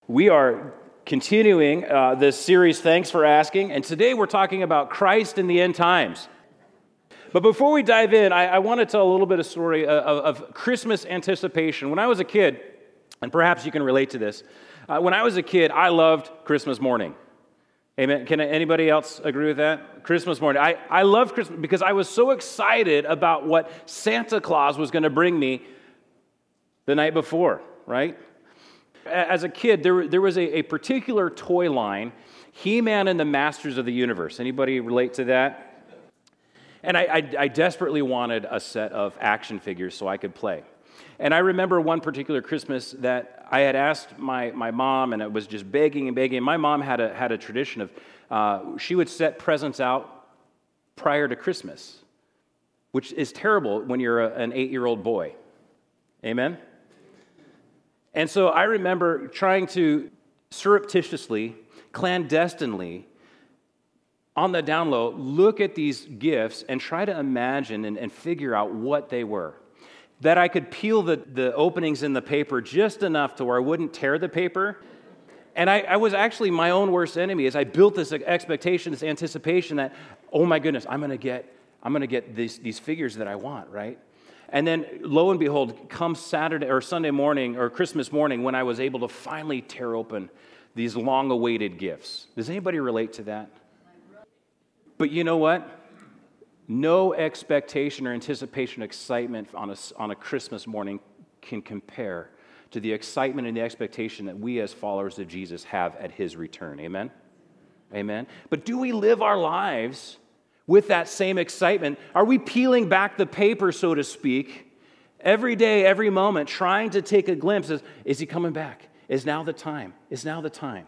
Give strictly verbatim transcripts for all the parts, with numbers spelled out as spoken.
We are continuing uh, this series, Thanks for Asking, and today we're talking about Christ in the End Times. But before we dive in, I, I want to tell a little bit of story of, of Christmas anticipation. When I was a kid, and perhaps you can relate to this, uh, when I was a kid, I loved Christmas morning. Amen. Can anybody else agree with that? Christmas morning. I, I loved Christmas because I was so excited about what Santa Claus was going to bring me the night before, right? As a kid, there, there was a, a particular toy line, He-Man and the Masters of the Universe. Anybody relate to that? And I, I, I desperately wanted a set of action figures so I could play. And I remember one particular Christmas that I had asked my, my mom, and it was just begging and begging. My mom had a, had a tradition of, uh, she would set presents out prior to Christmas, which is terrible when you're a, an eight-year-old boy. Amen? And so I remember trying to surreptitiously, clandestinely, on the down low, look at these gifts and try to imagine and, and figure out what they were. That I could peel the, the openings in the paper just enough to where I wouldn't tear the paper. And I, I was actually my own worst enemy as I built this expectation, this anticipation that, oh my goodness, I'm going to get I'm going to get these, these figures that I want, right? And then, lo and behold, come Saturday or Sunday morning or Christmas morning when I was able to finally tear open these long-awaited gifts. Does anybody relate to that? But you know what? No expectation or anticipation, excitement on a, on a Christmas morning can compare to the excitement and the expectation that we as followers of Jesus have at His return. Amen? Amen? But do we live our lives with that same excitement? Are we peeling back the paper, so to speak, every day, every moment, trying to take a glimpse of, is He coming back? Is now the time? Is now the time?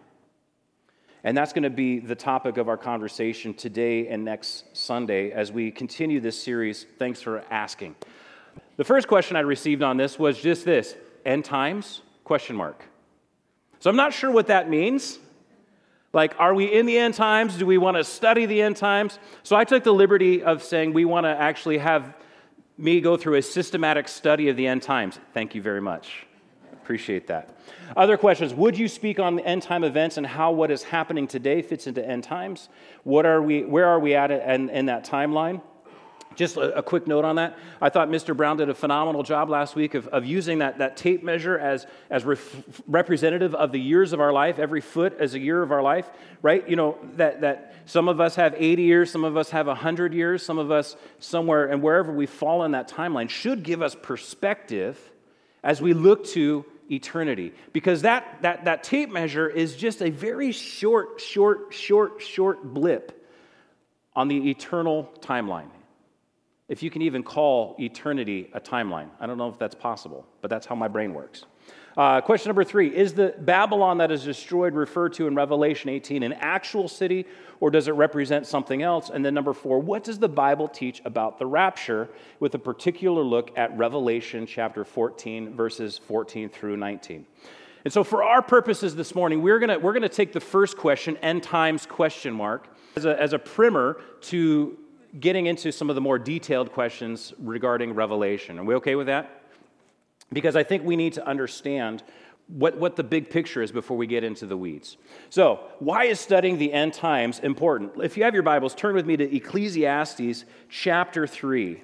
And that's going to be the topic of our conversation today and next Sunday as we continue this series, Thanks for Asking. The first question I received on this was just this, end times, question mark. So I'm not sure what that means. Like, are we in the end times? Do we want to study the end times? So I took the liberty of saying we want to actually have me go through a systematic study of the end times. Thank you very much. Appreciate that. Other questions. Would you speak on the end time events and how what is happening today fits into end times? What are we? Where are we at in, in that timeline? Just a, a quick note on that. I thought Mister Brown did a phenomenal job last week of, of using that, that tape measure as, as ref, representative of the years of our life, every foot as a year of our life, right? You know, that, that some of us have eighty years, some of us have one hundred years, some of us somewhere, and wherever we fall in that timeline should give us perspective as we look to eternity. Because that, that, that tape measure is just a very short, short, short, short blip on the eternal timeline. If you can even call eternity a timeline. I don't know if that's possible, but that's how my brain works. Uh, question number three, is the Babylon that is destroyed referred to in Revelation eighteen an actual city, or does it represent something else? And then number four, what does the Bible teach about the rapture, with a particular look at Revelation chapter fourteen, verses fourteen through nineteen? And so for our purposes this morning, we're going to we're going to take the first question, end times question mark, as a, as a primer to getting into some of the more detailed questions regarding Revelation. Are we okay with that? Because I think we need to understand what, what the big picture is before we get into the weeds. So, why is studying the end times important? If you have your Bibles, turn with me to Ecclesiastes chapter three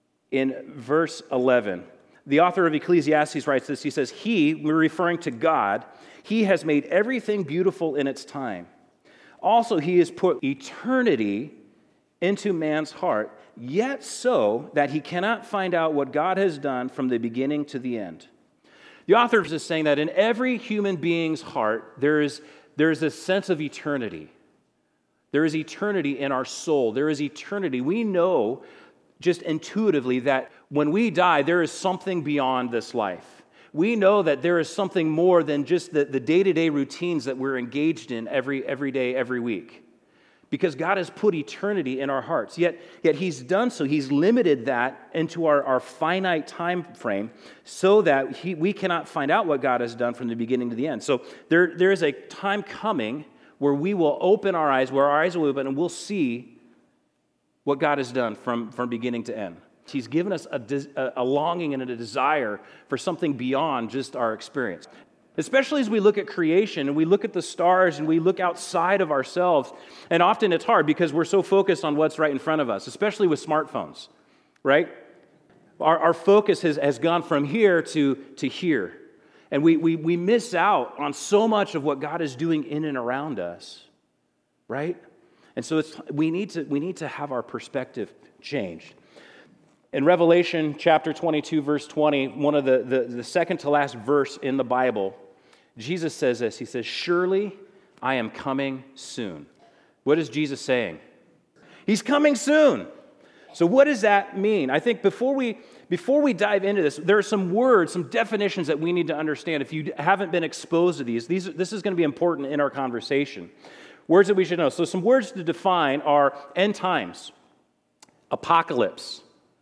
in verse eleven. The author of Ecclesiastes writes this. He says, He, we're referring to God, He has made everything beautiful in its time. Also, He has put eternity into man's heart, yet so that he cannot find out what God has done from the beginning to the end. The author is saying that in every human being's heart, there is, there is a sense of eternity. There is eternity in our soul. There is eternity. We know just intuitively that when we die, there is something beyond this life. We know that there is something more than just the, the day-to-day routines that we're engaged in every, every day, every week. Because God has put eternity in our hearts. Yet, yet He's done so. He's limited that into our, our finite time frame so that he, we cannot find out what God has done from the beginning to the end. So there, there is a time coming where we will open our eyes, where our eyes will open, and we'll see what God has done from, from beginning to end. He's given us a, a longing and a desire for something beyond just our experience. Especially as we look at creation and we look at the stars and we look outside of ourselves. And often it's hard because we're so focused on what's right in front of us, especially with smartphones, right? Our, our focus has, has gone from here to, to here. And we, we, we miss out on so much of what God is doing in and around us, right? And so it's, we need to, we need to have our perspective changed. In Revelation chapter twenty-two, verse twenty, one of the, the, the second to last verse in the Bible, Jesus says this. He says, "Surely I am coming soon." What is Jesus saying? He's coming soon. So what does that mean? I think before we before we dive into this, there are some words, some definitions that we need to understand. If you haven't been exposed to these, these this is going to be important in our conversation. Words that we should know. So some words to define are end times, apocalypse,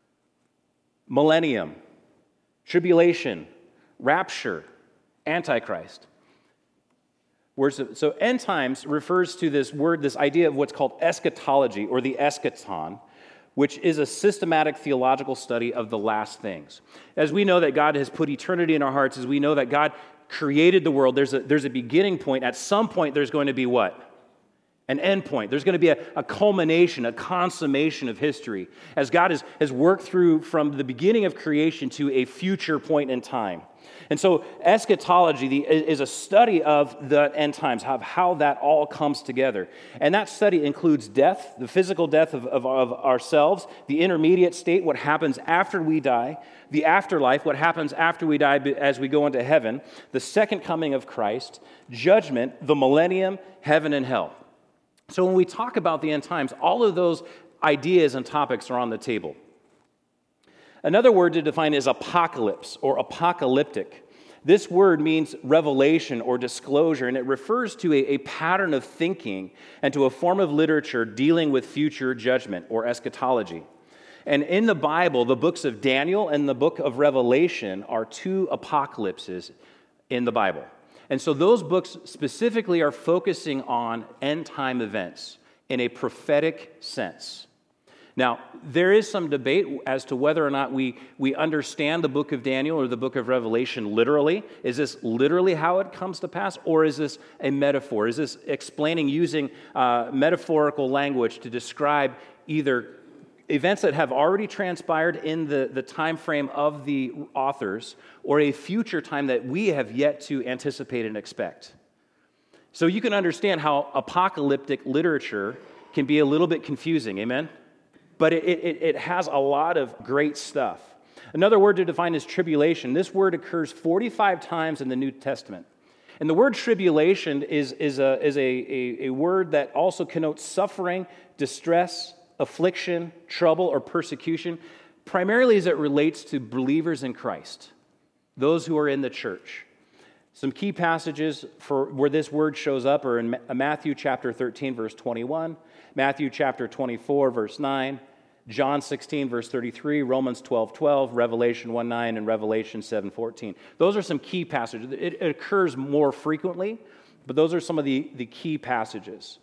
millennium, tribulation, rapture, Antichrist. Words of, so end times refers to this word, this idea of what's called eschatology or the eschaton, which is a systematic theological study of the last things. As we know that God has put eternity in our hearts, as we know that God created the world, there's a, there's a beginning point. At some point, there's going to be what? An end point. There's going to be a, a culmination, a consummation of history as God has, has worked through from the beginning of creation to a future point in time. And so eschatology the, is a study of the end times, of how that all comes together. And that study includes death, the physical death of, of, of ourselves, the intermediate state, what happens after we die, the afterlife, what happens after we die as we go into heaven, the second coming of Christ, judgment, the millennium, heaven and hell. So when we talk about the end times, all of those ideas and topics are on the table. Another word to define is apocalypse or apocalyptic. This word means revelation or disclosure, and it refers to a, a pattern of thinking and to a form of literature dealing with future judgment or eschatology. And in the Bible, the books of Daniel and the book of Revelation are two apocalypses in the Bible. And so those books specifically are focusing on end-time events in a prophetic sense. Now, there is some debate as to whether or not we, we understand the book of Daniel or the book of Revelation literally. Is this literally how it comes to pass, or is this a metaphor? Is this explaining using uh, metaphorical language to describe either events that have already transpired in the, the time frame of the authors or a future time that we have yet to anticipate and expect? So you can understand how apocalyptic literature can be a little bit confusing, amen? But it, it, it has a lot of great stuff. Another word to define is tribulation. This word occurs forty-five times in the New Testament. And the word tribulation is, is, a, is a, a, a word that also connotes suffering, distress, affliction, trouble, or persecution, primarily as it relates to believers in Christ, those who are in the church. Some key passages for where this word shows up are in Matthew chapter thirteen, verse twenty-one, Matthew chapter twenty-four, verse nine, John sixteen, verse thirty-three, Romans twelve, twelve, Revelation one, nine, and Revelation seven, fourteen. Those are some key passages. It, it occurs more frequently, but those are some of the, the key passages.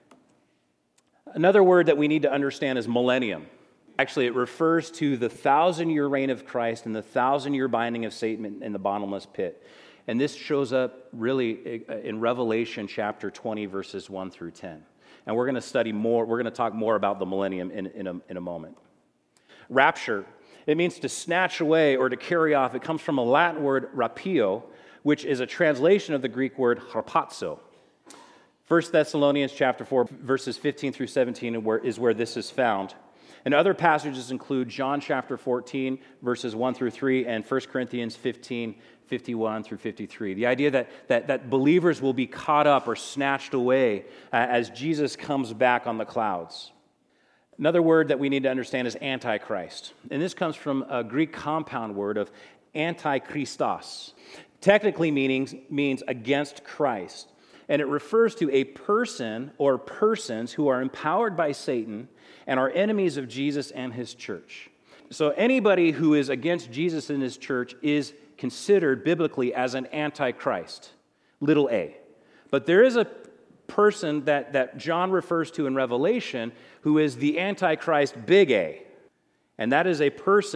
Another word that we need to understand is millennium. Actually, it refers to the thousand-year reign of Christ and the thousand-year binding of Satan in the bottomless pit. And this shows up really in Revelation chapter twenty, verses one through ten. And we're going to study more, we're going to talk more about the millennium in, in, a, in a moment. Rapture, it means to snatch away or to carry off. It comes from a Latin word, rapio, which is a translation of the Greek word harpazo. First Thessalonians chapter four, verses fifteen through seventeen is where this is found. And other passages include John chapter fourteen, verses one through three, and First Corinthians fifteen, fifty-one through fifty-three. The idea that, that, that believers will be caught up or snatched away uh, as Jesus comes back on the clouds. Another word that we need to understand is antichrist. And this comes from a Greek compound word of antichristos. Technically meanings, means against Christ. And it refers to a person or persons who are empowered by Satan and are enemies of Jesus and his church. So anybody who is against Jesus and his church is considered biblically as an antichrist, little a. But there is a person that, that John refers to in Revelation who is the antichrist, big A. And that is a person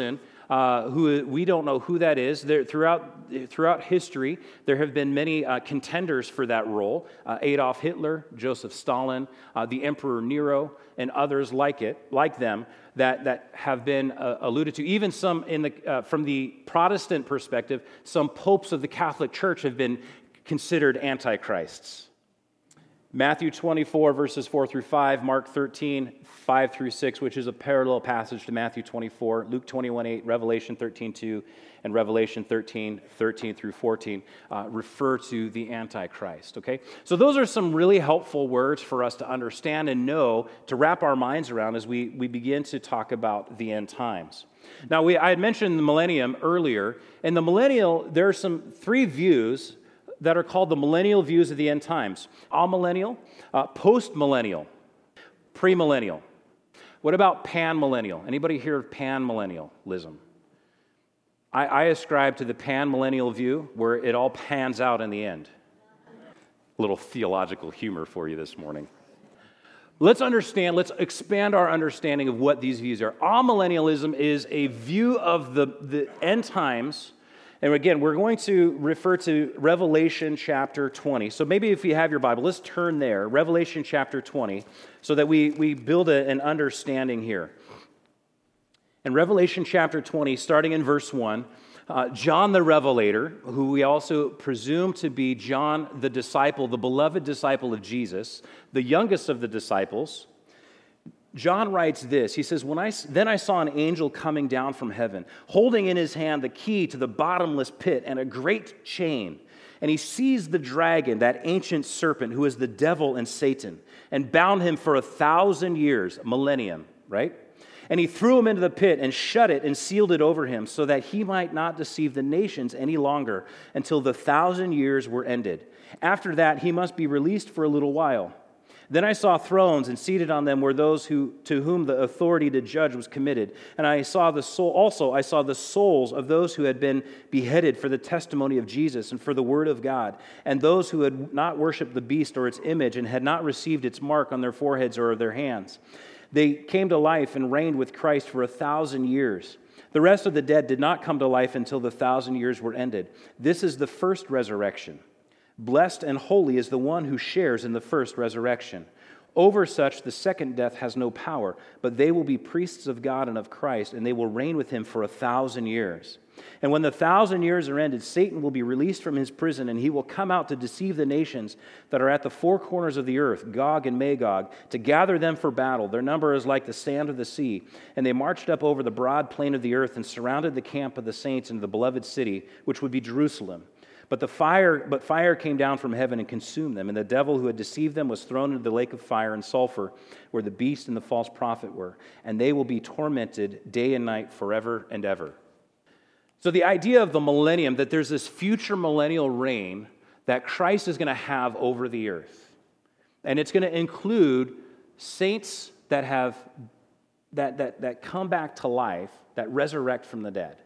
uh, who we don't know who that is. There, throughout, throughout history, there have been many uh, contenders for that role. Uh, Adolf Hitler, Joseph Stalin, uh, the Emperor Nero, and others like it, like them, that, that have been uh, alluded to. Even some, in the, uh, from the Protestant perspective, some popes of the Catholic Church have been considered antichrists. Matthew twenty-four, verses four through five, Mark thirteen, five through six, which is a parallel passage to Matthew twenty-four, Luke twenty-one, eight, Revelation thirteen, two, and Revelation thirteen, thirteen through fourteen uh, refer to the Antichrist, okay? So those are some really helpful words for us to understand and know, to wrap our minds around as we, we begin to talk about the end times. Now, we I had mentioned the millennium earlier, and the millennial, there are some three views that are called the millennial views of the end times. Amillennial, uh, post-millennial, premillennial. What about panmillennial? Anybody hear of panmillennialism? I, I ascribe to the panmillennial view where it all pans out in the end. A little theological humor for you this morning. Let's understand, let's expand our understanding of what these views are. Amillennialism is a view of the, the end times. And again, we're going to refer to Revelation chapter twenty. So maybe if you have your Bible, let's turn there, Revelation chapter twenty, so that we, we build a, an understanding here. In Revelation chapter twenty, starting in verse one, uh, John the Revelator, who we also presume to be John the disciple, the beloved disciple of Jesus, the youngest of the disciples, John writes this. He says, "When I then I saw an angel coming down from heaven, holding in his hand the key to the bottomless pit and a great chain. And he seized the dragon, that ancient serpent who is the devil and Satan, and bound him for a thousand years," millennium, right? "And he threw him into the pit and shut it and sealed it over him, so that he might not deceive the nations any longer until the thousand years were ended. After that, he must be released for a little while. Then I saw thrones, and seated on them were those who to whom the authority to judge was committed. And I saw the soul also I saw the souls of those who had been beheaded for the testimony of Jesus and for the word of God, and those who had not worshipped the beast or its image and had not received its mark on their foreheads or their hands. They came to life and reigned with Christ for a thousand years. The rest of the dead did not come to life until the thousand years were ended. This is the first resurrection. Blessed and holy is the one who shares in the first resurrection. Over such the second death has no power, but they will be priests of God and of Christ, and they will reign with him for a thousand years. And when the thousand years are ended, Satan will be released from his prison, and he will come out to deceive the nations that are at the four corners of the earth, Gog and Magog, to gather them for battle. Their number is like the sand of the sea. And they marched up over the broad plain of the earth and surrounded the camp of the saints in the beloved city, which would be Jerusalem. But the fire, but fire came down from heaven and consumed them, and the devil who had deceived them was thrown into the lake of fire and sulfur, where the beast and the false prophet were, and they will be tormented day and night forever and ever." So the idea of the millennium, that there's this future millennial reign that Christ is going to have over the earth, and it's going to include saints that have that that that come back to life, that resurrect from the dead,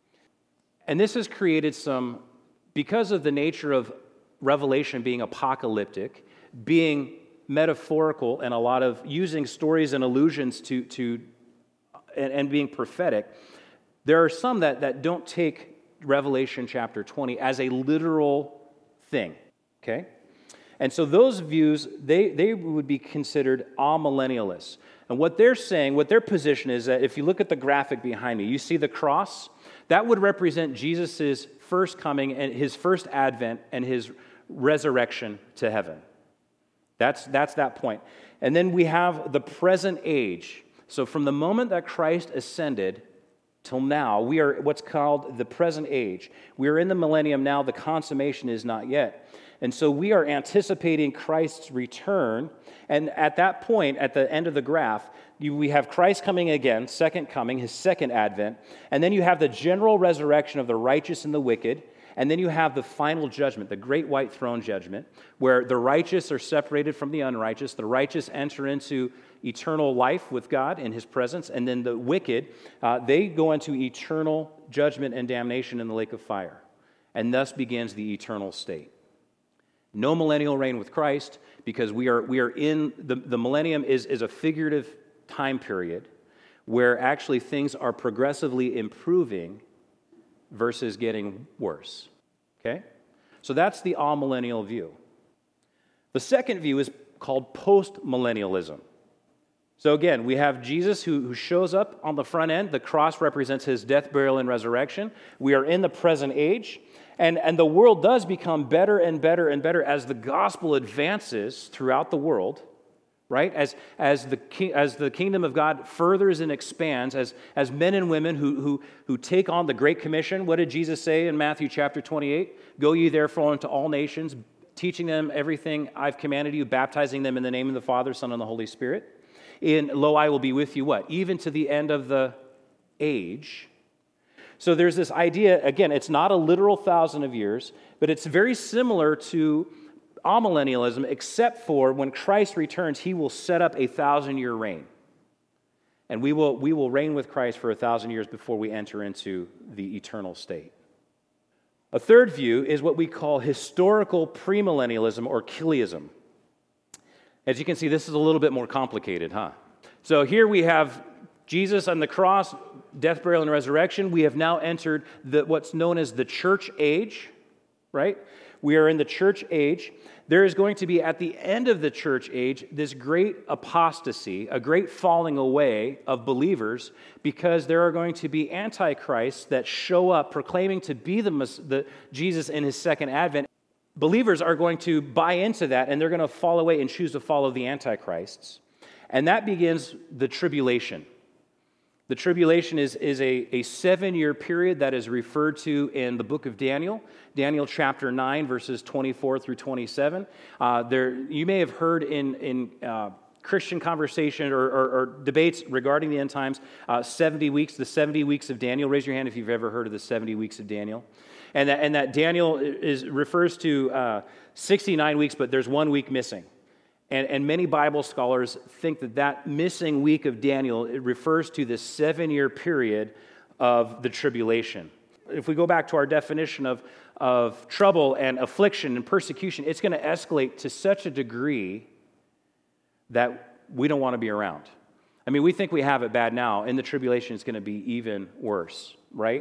and this has created some. Because of the nature of Revelation being apocalyptic, being metaphorical, and a lot of using stories and allusions to, to and, and being prophetic, there are some that, that don't take Revelation chapter twenty as a literal thing, okay? And so those views, they, they would be considered amillennialists. And what they're saying, what their position is, that if you look at the graphic behind me, you see the cross? That would represent Jesus' first coming and his first advent and his resurrection to heaven. That's, that's that point. And then we have the present age. So from the moment that Christ ascended till now, we are what's called the present age. We are in the millennium now. The consummation is not yet. And so we are anticipating Christ's return. And at that point, at the end of the graph, you, we have Christ coming again, second coming, his second advent. And then you have the general resurrection of the righteous and the wicked. And then you have the final judgment, the great white throne judgment, where the righteous are separated from the unrighteous. The righteous enter into eternal life with God in his presence. And then the wicked, uh, they go into eternal judgment and damnation in the lake of fire. And thus begins the eternal state. No millennial reign with Christ, because we are we are in, the, the millennium is, is a figurative time period where actually things are progressively improving versus getting worse. Okay? So that's the amillennial view. The second view is called postmillennialism. So again, we have Jesus who, who shows up on the front end. The cross represents his death, burial, and resurrection. We are in the present age. And, and the world does become better and better and better as the gospel advances throughout the world, right? As, as, the, as the kingdom of God furthers and expands, as, as men and women who, who, who take on the Great Commission. What did Jesus say in Matthew chapter twenty-eight? Go ye therefore into all nations, teaching them everything I've commanded you, baptizing them in the name of the Father, Son, and the Holy Spirit. In, lo, I will be with you, what? Even to the end of the age. So there's this idea, again, it's not a literal thousand of years, but it's very similar to amillennialism, except for when Christ returns, he will set up a thousand-year reign. And we will, we will reign with Christ for a thousand years before we enter into the eternal state. A third view is what we call historical premillennialism or Chiliasm. As you can see, this is a little bit more complicated, huh? So here we have Jesus on the cross, death, burial, and resurrection. We have now entered the, what's known as the church age, right? We are in the church age. There is going to be, at the end of the church age, this great apostasy, a great falling away of believers, because there are going to be antichrists that show up proclaiming to be the, the Jesus in his second advent. Believers are going to buy into that, and they're going to fall away and choose to follow the antichrists. And that begins the tribulation. The tribulation is, is a, a seven-year period that is referred to in the book of Daniel, Daniel chapter nine, verses twenty-four through twenty-seven. Uh, there, you may have heard in, in uh, Christian conversation or, or, or debates regarding the end times, uh, seventy weeks, the seventy weeks of Daniel. Raise your hand if you've ever heard of the seventy weeks of Daniel. And that, and that Daniel is refers to uh, sixty-nine weeks, but there's one week missing. And, and many Bible scholars think that that missing week of Daniel, it refers to this seven-year period of the tribulation. If we go back to our definition of, of trouble and affliction and persecution, it's going to escalate to such a degree that we don't want to be around. I mean, we think we have it bad now. In the tribulation, it's going to be even worse, right?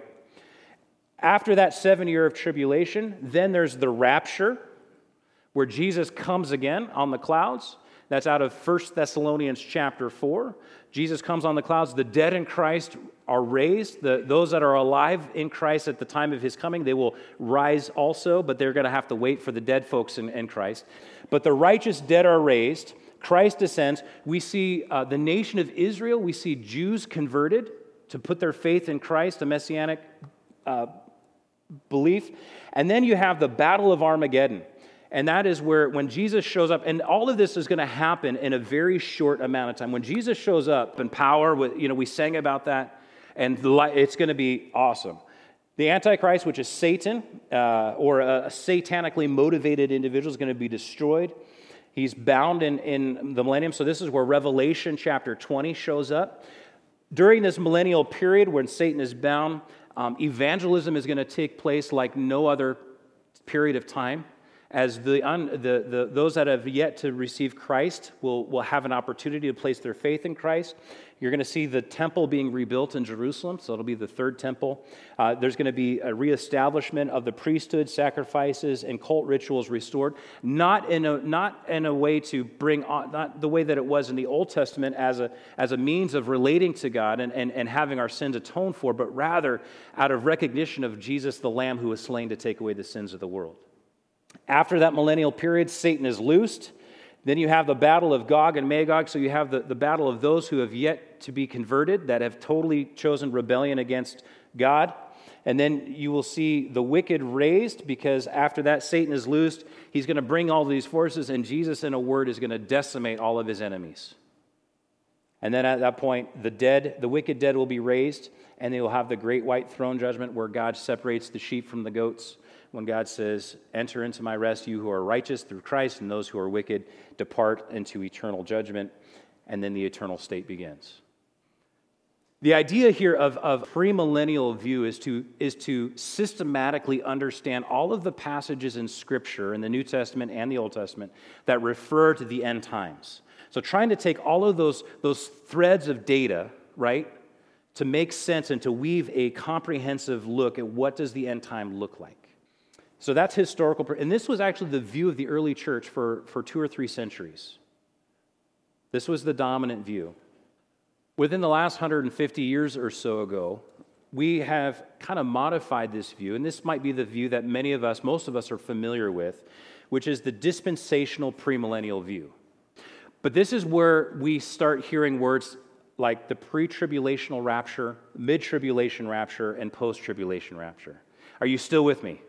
After that seven year of tribulation, then there's the rapture, where Jesus comes again on the clouds. That's out of First Thessalonians chapter four. Jesus comes on the clouds. The dead in Christ are raised. The, those that are alive in Christ at the time of his coming, they will rise also, but they're going to have to wait for the dead folks in, in Christ. But the righteous dead are raised. Christ descends. We see uh, the nation of Israel. We see Jews converted to put their faith in Christ, a messianic uh, belief. And then you have the Battle of Armageddon. And that is where, when Jesus shows up, and all of this is going to happen in a very short amount of time. When Jesus shows up in power, with, you know, we sang about that, and the, it's going to be awesome. The Antichrist, which is Satan, uh, or a, a satanically motivated individual, is going to be destroyed. He's bound in, in the millennium. So this is where Revelation chapter twenty shows up. During this millennial period when Satan is bound, um, evangelism is going to take place like no other period of time. As the, un, the, the those that have yet to receive Christ will, will have an opportunity to place their faith in Christ. You're going to see the temple being rebuilt in Jerusalem, so it'll be the third temple. Uh, there's going to be a reestablishment of the priesthood, sacrifices, and cult rituals restored, not in a not in a way to bring on, not the way that it was in the Old Testament as a as a means of relating to God and, and, and having our sins atoned for, but rather out of recognition of Jesus, the Lamb who was slain to take away the sins of the world. After that millennial period, Satan is loosed. Then you have the battle of Gog and Magog. So you have the, the battle of those who have yet to be converted, that have totally chosen rebellion against God. And then you will see the wicked raised, because after that, Satan is loosed. He's going to bring all these forces, and Jesus, in a word, is going to decimate all of his enemies. And then at that point, the dead, the wicked dead will be raised, and they will have the great white throne judgment where God separates the sheep from the goats. When God says, enter into my rest, you who are righteous through Christ, and those who are wicked depart into eternal judgment, and then the eternal state begins. The idea here of, of premillennial view is to, is to systematically understand all of the passages in Scripture, in the New Testament and the Old Testament, that refer to the end times. So trying to take all of those, those threads of data, right? To make sense and to weave a comprehensive look at what does the end time look like. So that's historical, and this was actually the view of the early church for, for two or three centuries. This was the dominant view. Within the last one hundred fifty years or so ago, we have kind of modified this view, and this might be the view that many of us, most of us are familiar with, which is the dispensational premillennial view. But this is where we start hearing words like the pre-tribulational rapture, mid-tribulation rapture, and post-tribulation rapture. Are you still with me?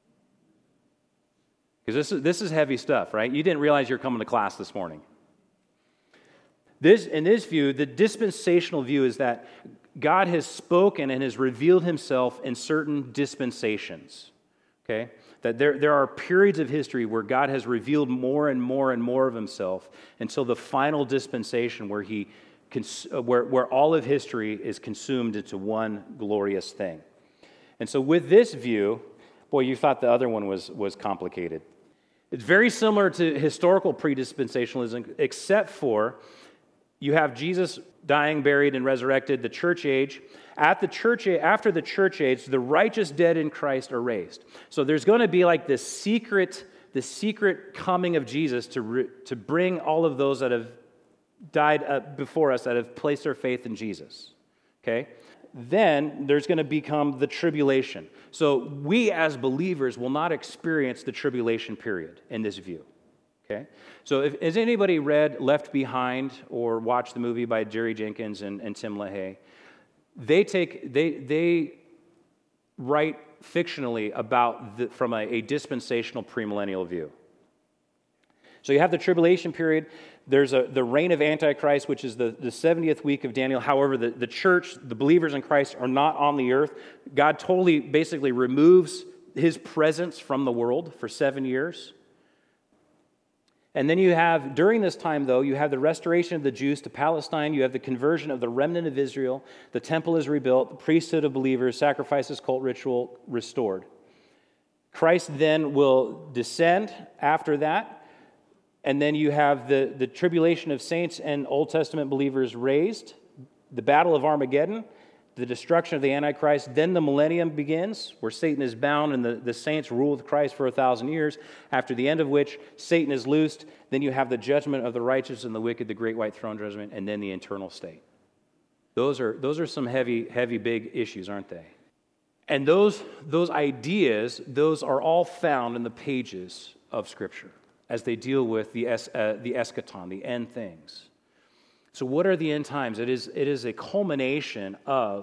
Because this is, this is heavy stuff, right? You didn't realize you're coming to class this morning. This, in this view, the dispensational view is that God has spoken and has revealed himself in certain dispensations, okay? That there, there are periods of history where God has revealed more and more and more of himself until the final dispensation where he cons- where, where all of history is consumed into one glorious thing. And so with this view, boy, you thought the other one was, was complicated. It's very similar to historical predispensationalism, except for you have Jesus dying, buried, and resurrected, the church age. At the church age, after the church age, the righteous dead in Christ are raised. So there's going to be like this secret, the secret coming of Jesus to re, to bring all of those that have died uh, before us, that have placed their faith in Jesus. Okay? Then there's going to become the tribulation. So we as believers will not experience the tribulation period in this view. Okay? So if, has anybody read Left Behind or watched the movie by Jerry Jenkins and, and Tim LaHaye? They take they they write fictionally about the, from a, a dispensational premillennial view. So you have the tribulation period. There's a, the reign of Antichrist, which is the, the seventieth week of Daniel. However, the, the church, the believers in Christ, are not on the earth. God totally basically removes his presence from the world for seven years. And then you have, during this time, though, you have the restoration of the Jews to Palestine. You have the conversion of the remnant of Israel. The temple is rebuilt. The priesthood of believers, sacrifices, cult ritual restored. Christ then will descend after that. And then you have the, the tribulation of saints and Old Testament believers raised. The battle of Armageddon. The destruction of the Antichrist. Then the millennium begins, where Satan is bound and the, the saints rule with Christ for a thousand years, after the end of which Satan is loosed. Then you have the judgment of the righteous and the wicked, the great white throne judgment, and then the eternal state. Those are, those are some heavy, heavy, big issues, aren't they? And those, those ideas, those are all found in the pages of Scripture as they deal with the, es, uh, the eschaton, the end things. So what are the end times? It is, it is a culmination of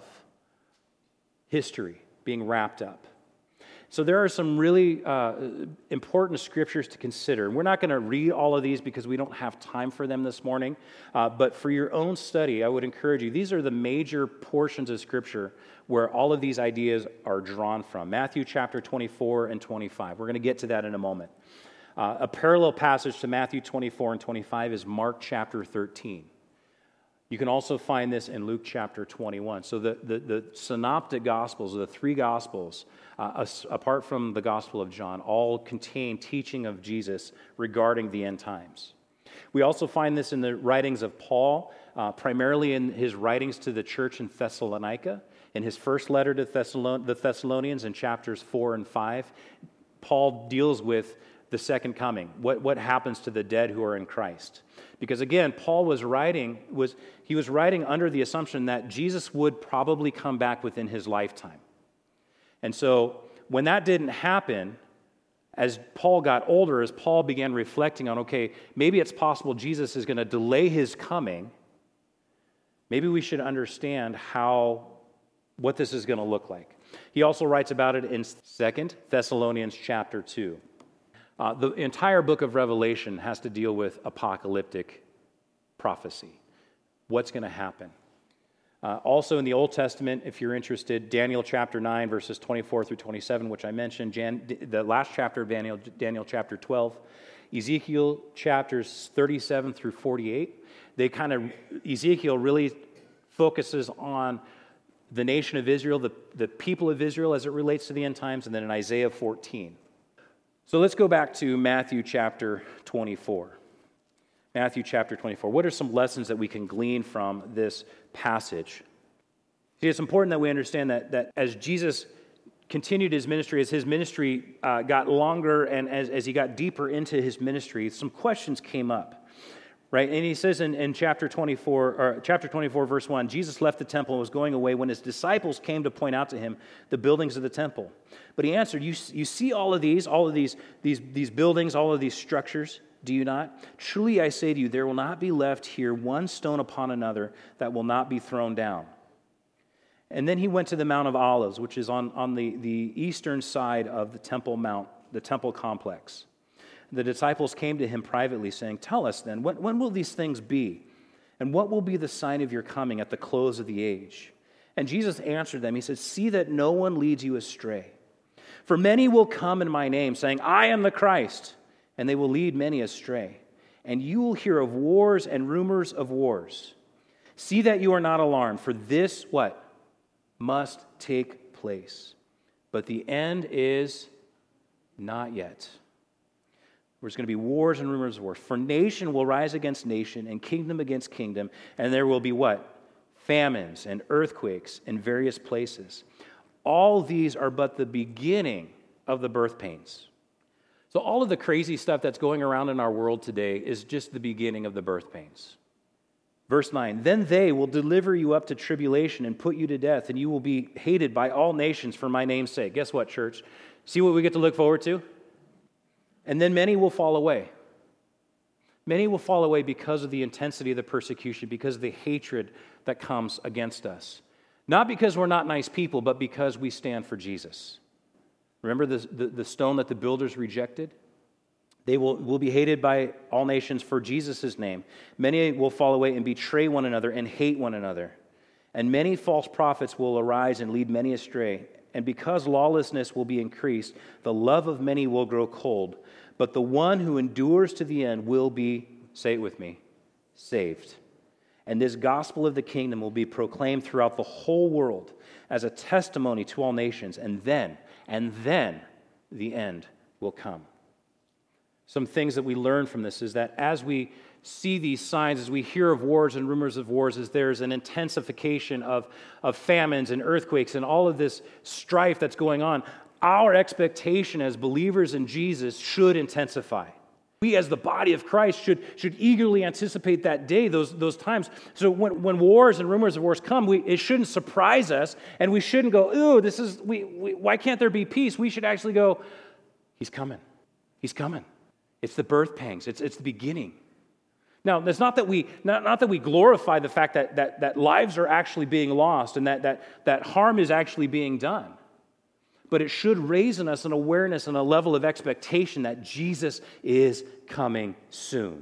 history being wrapped up. So there are some really uh, important scriptures to consider. We're not going to read all of these because we don't have time for them this morning. Uh, but for your own study, I would encourage you. These are the major portions of Scripture where all of these ideas are drawn from. Matthew chapter twenty-four and twenty-five. We're going to get to that in a moment. Uh, a parallel passage to Matthew twenty-four and twenty-five is Mark chapter thirteen. You can also find this in Luke chapter twenty-one. So the, the, the synoptic gospels, the three gospels, uh, as, apart from the gospel of John, all contain teaching of Jesus regarding the end times. We also find this in the writings of Paul, uh, primarily in his writings to the church in Thessalonica. In his first letter to Thessalon- the Thessalonians in chapters four and five, Paul deals with the second coming, what, what happens to the dead who are in Christ. Because again, Paul was writing, was he was writing under the assumption that Jesus would probably come back within his lifetime. And so when that didn't happen, as Paul got older, as Paul began reflecting on, okay, maybe it's possible Jesus is going to delay his coming, maybe we should understand how, what this is going to look like. He also writes about it in Second Thessalonians chapter two. Uh, the entire book of Revelation has to deal with apocalyptic prophecy. What's going to happen? Uh, also in the Old Testament, if you're interested, Daniel chapter nine, verses twenty-four through twenty-seven, which I mentioned, Jan, the last chapter of Daniel, Daniel chapter twelve, Ezekiel chapters thirty-seven through forty-eight. They kind of, Ezekiel really focuses on the nation of Israel, the, the people of Israel as it relates to the end times, and then in Isaiah fourteen. So let's go back to Matthew chapter twenty-four. Matthew chapter twenty-four. What are some lessons that we can glean from this passage? See, it's important that we understand that, that as Jesus continued his ministry, as his ministry uh, got longer and as, as he got deeper into his ministry, some questions came up, right? And he says in, in chapter twenty-four, or chapter twenty-four, verse one, Jesus left the temple and was going away when his disciples came to point out to him the buildings of the temple. But he answered, you, you see all of these, all of these, these, these buildings, all of these structures, do you not? Truly I say to you, there will not be left here one stone upon another that will not be thrown down. And then he went to the Mount of Olives, which is on, on the, the eastern side of the Temple Mount, the temple complex. The disciples came to him privately, saying, tell us then, when, when will these things be? And what will be the sign of your coming at the close of the age? And Jesus answered them, he said, see that no one leads you astray. For many will come in my name, saying, I am the Christ, and they will lead many astray. And you will hear of wars and rumors of wars. See that you are not alarmed, for this, what? Must take place. But the end is not yet. There's going to be wars and rumors of wars. For nation will rise against nation and kingdom against kingdom, and there will be what? Famines and earthquakes in various places. All these are but the beginning of the birth pains. So all of the crazy stuff that's going around in our world today is just the beginning of the birth pains. Verse nine, then they will deliver you up to tribulation and put you to death, and you will be hated by all nations for my name's sake. Guess what, church? See what we get to look forward to? And then many will fall away. Many will fall away because of the intensity of the persecution, because of the hatred that comes against us. Not because we're not nice people, but because we stand for Jesus. Remember the, the, the stone that the builders rejected? They will, will be hated by all nations for Jesus' name. Many will fall away and betray one another and hate one another. And many false prophets will arise and lead many astray. And because lawlessness will be increased, the love of many will grow cold. But the one who endures to the end will be, say it with me, saved. And this gospel of the kingdom will be proclaimed throughout the whole world as a testimony to all nations. And then, and then the end will come. Some things that we learn from this is that as we see these signs, as we hear of wars and rumors of wars, as there's an intensification of, of famines and earthquakes and all of this strife that's going on, our expectation as believers in Jesus should intensify. We as the body of Christ should, should eagerly anticipate that day, those, those times. So when, when wars and rumors of wars come, we, it shouldn't surprise us, and we shouldn't go, ooh, this is, we, we, why can't there be peace? We should actually go, he's coming. He's coming. It's the birth pangs. It's, it's the beginning. Now, it's not that we not, not that we glorify the fact that, that, that lives are actually being lost and that, that, that harm is actually being done. But it should raise in us an awareness and a level of expectation that Jesus is coming soon.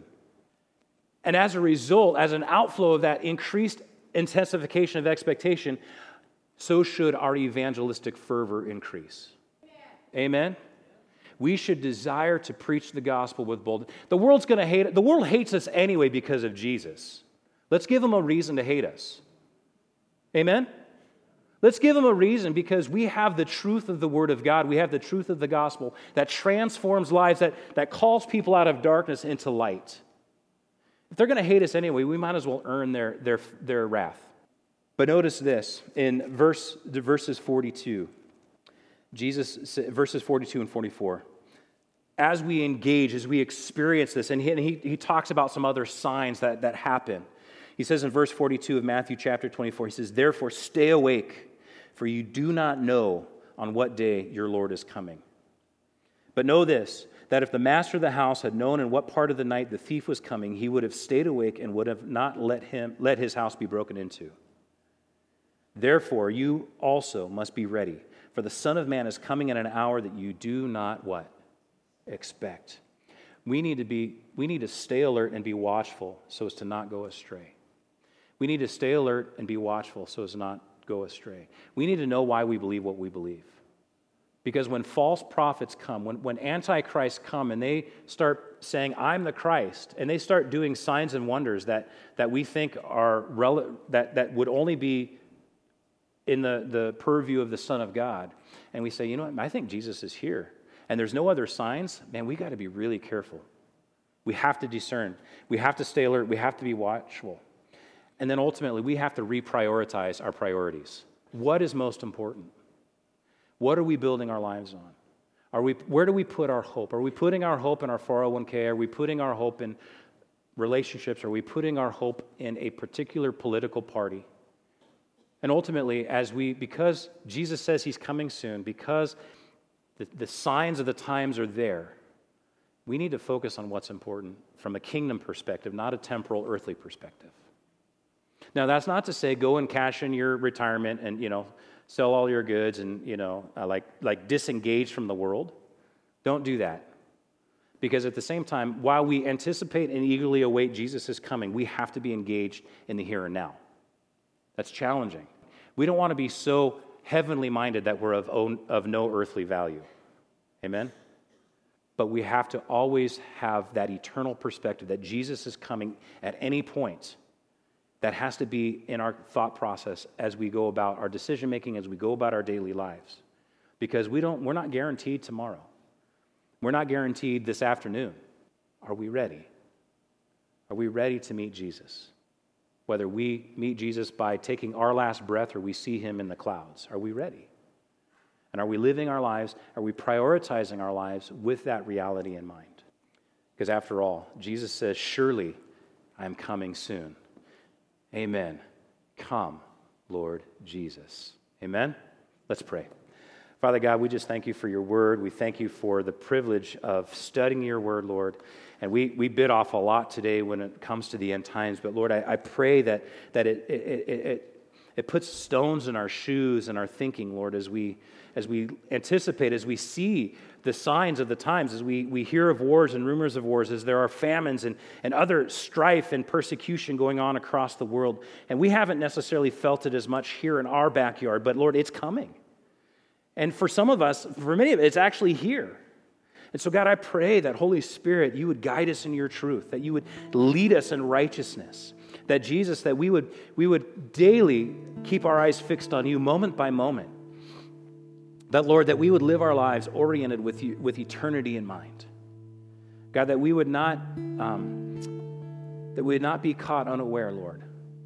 And as a result, as an outflow of that increased intensification of expectation, so should our evangelistic fervor increase. Amen? We should desire to preach the gospel with boldness. The world's going to hate it. The world hates us anyway because of Jesus. Let's give them a reason to hate us. Amen? Let's give them a reason because we have the truth of the Word of God. We have the truth of the gospel that transforms lives, that, that calls people out of darkness into light. If they're going to hate us anyway, we might as well earn their, their, their wrath. But notice this in verse, verses forty-two. Jesus, verses forty-two and forty-four, as we engage, as we experience this, and he, and he, he talks about some other signs that, that happen. He says in verse forty-two of Matthew chapter twenty-four, he says, therefore stay awake, for you do not know on what day your Lord is coming. But know this, that if the master of the house had known in what part of the night the thief was coming, he would have stayed awake and would have not let him let his house be broken into. Therefore you also must be ready, for the Son of Man is coming in an hour that you do not what? Expect. We need to be, we need to stay alert and be watchful so as to not go astray. We need to stay alert and be watchful so as to not go astray. We need to know why we believe what we believe. Because when false prophets come, when, when antichrists come and they start saying, I'm the Christ, and they start doing signs and wonders that, that we think are rel- that, that would only be in the, the purview of the Son of God, and we say, you know what, I think Jesus is here, and there's no other signs, man, we got to be really careful. We have to discern. We have to stay alert. We have to be watchful. And then ultimately, we have to reprioritize our priorities. What is most important? What are we building our lives on? Are we, where do we put our hope? Are we putting our hope in our four oh one k? Are we putting our hope in relationships? Are we putting our hope in a particular political party? And ultimately, as we, because Jesus says he's coming soon, because the, the signs of the times are there, we need to focus on what's important from a kingdom perspective, not a temporal, earthly perspective. Now, that's not to say go and cash in your retirement and, you know, sell all your goods and, you know, uh, like, like disengage from the world. Don't do that. Because at the same time, while we anticipate and eagerly await Jesus' coming, we have to be engaged in the here and now. That's challenging. We don't want to be so heavenly minded that we're of, own, of no earthly value. Amen? But we have to always have that eternal perspective that Jesus is coming at any point. That has to be in our thought process as we go about our decision making, as we go about our daily lives. Because we don't, we're not guaranteed tomorrow. We're not guaranteed this afternoon. Are we ready? Are we ready to meet Jesus? Whether we meet Jesus by taking our last breath or we see him in the clouds, are we ready? And are we living our lives, are we prioritizing our lives with that reality in mind? Because after all, Jesus says, surely I am coming soon. Amen. Come, Lord Jesus. Amen? Let's pray. Father God, we just thank you for your word. We thank you for the privilege of studying your word, Lord. And we, we bit off a lot today when it comes to the end times. But Lord, I, I pray that, that it, it, it, it, it puts stones in our shoes and our thinking, Lord, as we, as we anticipate, as we see the signs of the times, as we, we hear of wars and rumors of wars, as there are famines and, and other strife and persecution going on across the world. And we haven't necessarily felt it as much here in our backyard, but Lord, it's coming. And for some of us, for many of it, it's actually here. And so God, I pray that Holy Spirit, you would guide us in your truth, that you would lead us in righteousness, that Jesus, that we would, we would daily keep our eyes fixed on you moment by moment. That, Lord, that we would live our lives oriented with you, with eternity in mind. God, that we would not, um, that we would not be caught unaware, Lord.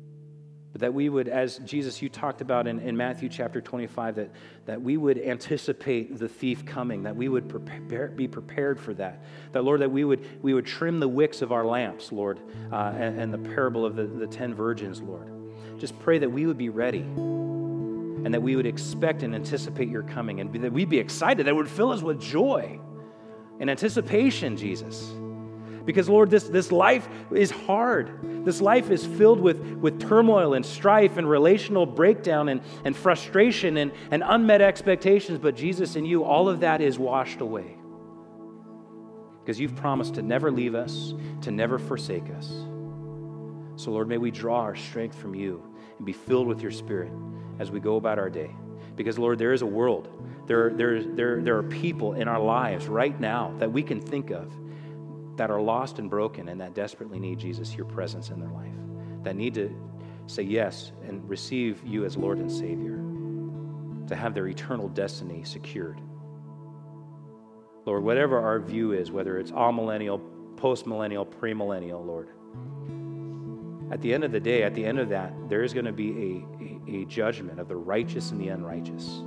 But that we would, as Jesus, you talked about in, in Matthew chapter twenty-five, that, that we would anticipate the thief coming, that we would prepare, be prepared for that. That, Lord, that we would we would trim the wicks of our lamps, Lord, uh, and, and the parable of the, the ten virgins, Lord. Just pray that we would be ready and that we would expect and anticipate your coming, and that we'd be excited, that it would fill us with joy and anticipation, Jesus. Because, Lord, this, this life is hard. This life is filled with, with turmoil and strife and relational breakdown and, and frustration and, and unmet expectations. But Jesus, in you, all of that is washed away. Because you've promised to never leave us, to never forsake us. So, Lord, may we draw our strength from you and be filled with your Spirit as we go about our day. Because, Lord, there is a world. There, there, there, there are people in our lives right now that we can think of that are lost and broken and that desperately need, Jesus, your presence in their life, that need to say yes and receive you as Lord and Savior, to have their eternal destiny secured. Lord, whatever our view is, whether it's amillennial, post-millennial, premillennial, Lord, at the end of the day, at the end of that, there is going to be a, a, a judgment of the righteous and the unrighteous.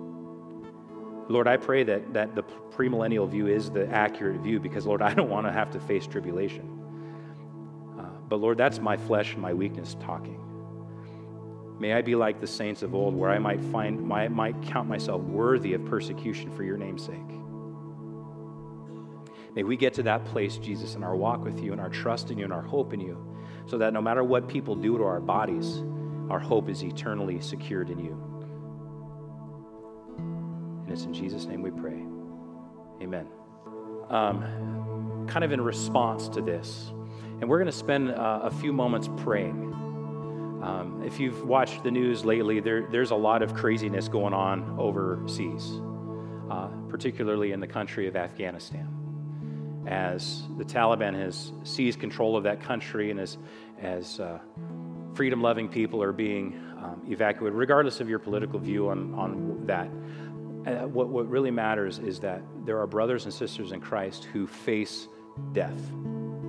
Lord, I pray that, that the premillennial view is the accurate view because, Lord, I don't want to have to face tribulation. Uh, but, Lord, that's my flesh and my weakness talking. May I be like the saints of old where I might find, my, might count myself worthy of persecution for your name's sake. May we get to that place, Jesus, in our walk with you and our trust in you and our hope in you, so that no matter what people do to our bodies, our hope is eternally secured in you. And it's in Jesus' name we pray. Amen. Um, kind of in response to this, and we're going to spend uh, a few moments praying. Um, if you've watched the news lately, there, there's a lot of craziness going on overseas, uh, particularly in the country of Afghanistan, as the Taliban has seized control of that country and as, as uh, freedom-loving people are being um, evacuated, regardless of your political view on, on that. Uh, what, what really matters is that there are brothers and sisters in Christ who face death.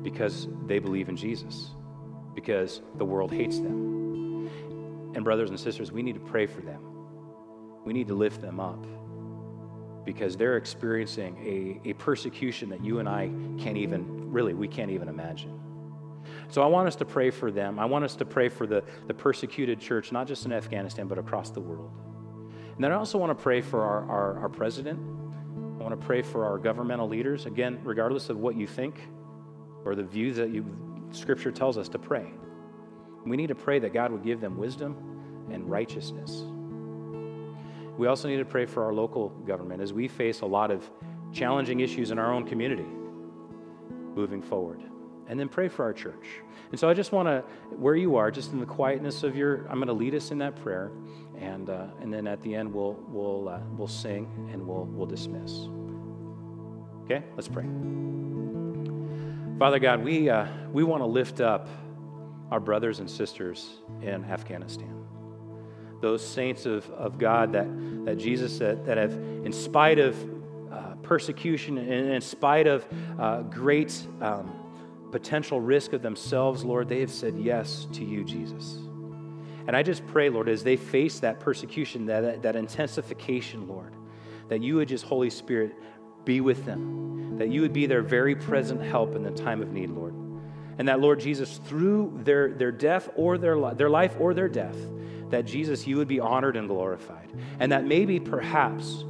because they believe in Jesus, because the world hates them. And brothers and sisters, we need to pray for them. We need to lift them up because they're experiencing a, a persecution that you and I can't even, really, we can't even imagine. So I want us to pray for them. I want us to pray for the, the persecuted church, not just in Afghanistan, but across the world. And then I also want to pray for our, our, our president. I want to pray for our governmental leaders, again, regardless of what you think or the views that you, Scripture tells us to pray. We need to pray that God would give them wisdom and righteousness. We also need to pray for our local government as we face a lot of challenging issues in our own community moving forward. And then pray for our church. And so I just want to, where you are, just in the quietness of your, I'm going to lead us in that prayer, and uh, and then at the end we'll we'll uh, we'll sing and we'll we'll dismiss. Okay, let's pray. Father God, we uh, we want to lift up our brothers and sisters in Afghanistan. Those saints of, of God that, that Jesus said that have, in spite of uh, persecution and in spite of uh, great um, potential risk of themselves, Lord, they have said yes to you, Jesus. And I just pray, Lord, as they face that persecution, that, that intensification, Lord, that you would just, Holy Spirit, be with them, that you would be their very present help in the time of need, Lord. And that, Lord Jesus, through their, their death or their, li- their life or their death, that Jesus, you would be honored and glorified. And that maybe, perhaps,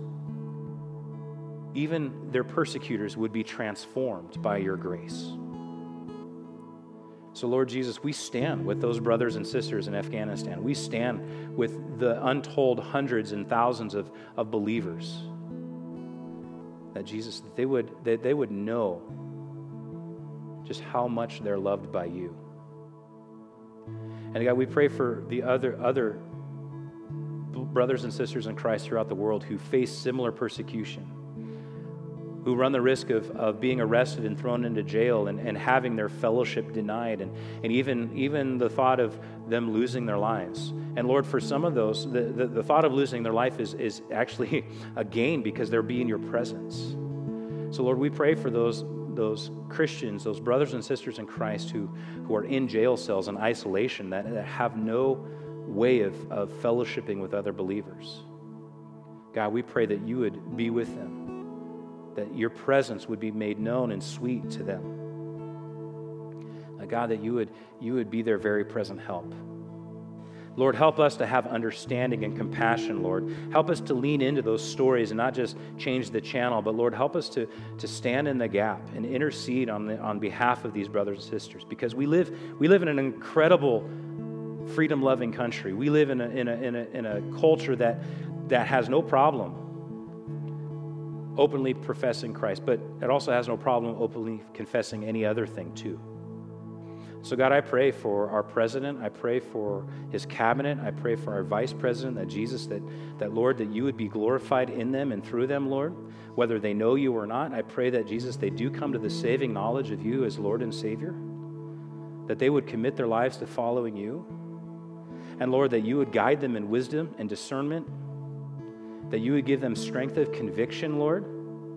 even their persecutors would be transformed by your grace. So, Lord Jesus, we stand with those brothers and sisters in Afghanistan. We stand with the untold hundreds and thousands of, of believers. That, Jesus, that they would, that they would know just how much they're loved by you. And God, we pray for the other other brothers and sisters in Christ throughout the world who face similar persecution, who run the risk of, of being arrested and thrown into jail and, and having their fellowship denied, and, and even, even the thought of them losing their lives. And Lord, for some of those, the, the, the thought of losing their life is, is actually a gain because they'll be in your presence. So Lord, we pray for those those Christians, those brothers and sisters in Christ who, who are in jail cells in isolation, that, that have no way of, of fellowshipping with other believers. God, we pray that you would be with them, that your presence would be made known and sweet to them. Uh, God, that you would, you would be their very present help. Lord, help us to have understanding and compassion, Lord. Help us to lean into those stories and not just change the channel, but Lord, help us to, to stand in the gap and intercede on, the, on behalf of these brothers and sisters, because we live, we live in an incredible freedom-loving country. We live in a, in a, in a, in a culture that, that has no problem openly professing Christ, but it also has no problem openly confessing any other thing too. So God, I pray for our president. I pray for his cabinet. I pray for our vice president, that Jesus, that, that Lord, that you would be glorified in them and through them, Lord, whether they know you or not. I pray that, Jesus, they do come to the saving knowledge of you as Lord and Savior, that they would commit their lives to following you. And Lord, that you would guide them in wisdom and discernment, that you would give them strength of conviction, Lord,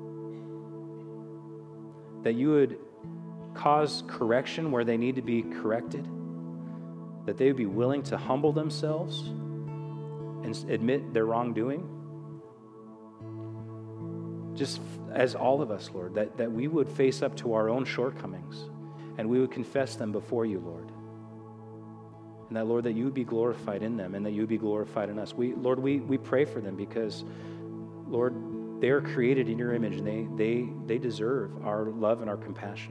that you would cause correction where they need to be corrected, that they would be willing to humble themselves and admit their wrongdoing. Just as all of us, Lord, that, that we would face up to our own shortcomings and we would confess them before you, Lord. And that, Lord, that you would be glorified in them and that you would be glorified in us. We, Lord, we, we pray for them because, Lord, they are created in your image and they, they, they deserve our love and our compassion,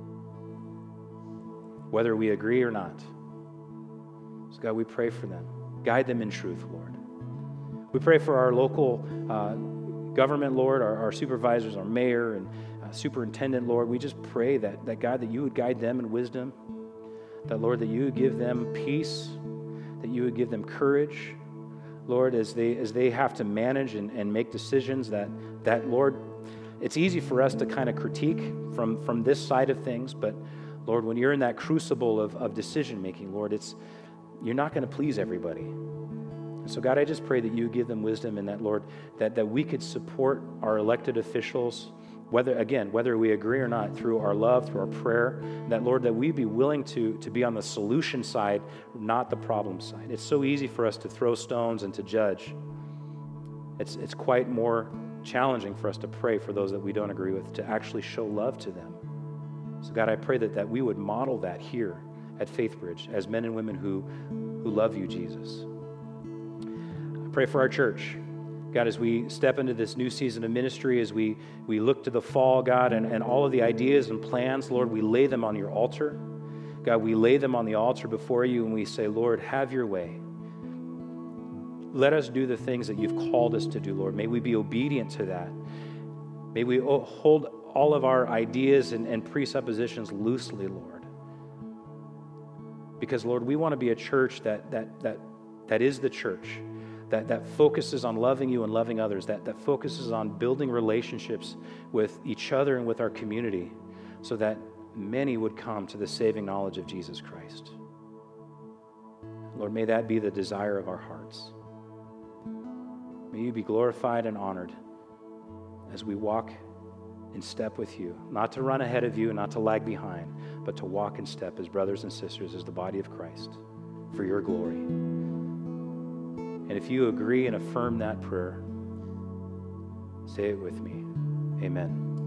whether we agree or not. So God, we pray for them. Guide them in truth, Lord. We pray for our local uh, government, Lord, our, our supervisors, our mayor and uh, superintendent, Lord. We just pray that, that, God, that you would guide them in wisdom, that, Lord, that you would give them peace, that you would give them courage, Lord, as they as they have to manage and, and make decisions that, that, Lord, it's easy for us to kind of critique from, from this side of things, but Lord, when you're in that crucible of, of decision-making, Lord, it's you're not going to please everybody. And so, God, I just pray that you give them wisdom and that, Lord, that, that we could support our elected officials whether, again, whether we agree or not, through our love, through our prayer, that, Lord, that we be willing to, to be on the solution side, not the problem side. It's so easy for us to throw stones and to judge. It's, it's quite more challenging for us to pray for those that we don't agree with, to actually show love to them. So, God, I pray that, that we would model that here at FaithBridge as men and women who, who love you, Jesus. I pray for our church. God, as we step into this new season of ministry, as we, we look to the fall, God, and, and all of the ideas and plans, Lord, we lay them on your altar. God, we lay them on the altar before you, and we say, Lord, have your way. Let us do the things that you've called us to do, Lord. May we be obedient to that. May we hold all of our ideas and, and presuppositions loosely, Lord. Because, Lord, we want to be a church that that that that is the church. That, that focuses on loving you and loving others, that, that focuses on building relationships with each other and with our community so that many would come to the saving knowledge of Jesus Christ. Lord, may that be the desire of our hearts. May you be glorified and honored as we walk in step with you, not to run ahead of you, not to lag behind, but to walk in step as brothers and sisters, as the body of Christ, for your glory. And if you agree and affirm that prayer, say it with me. Amen.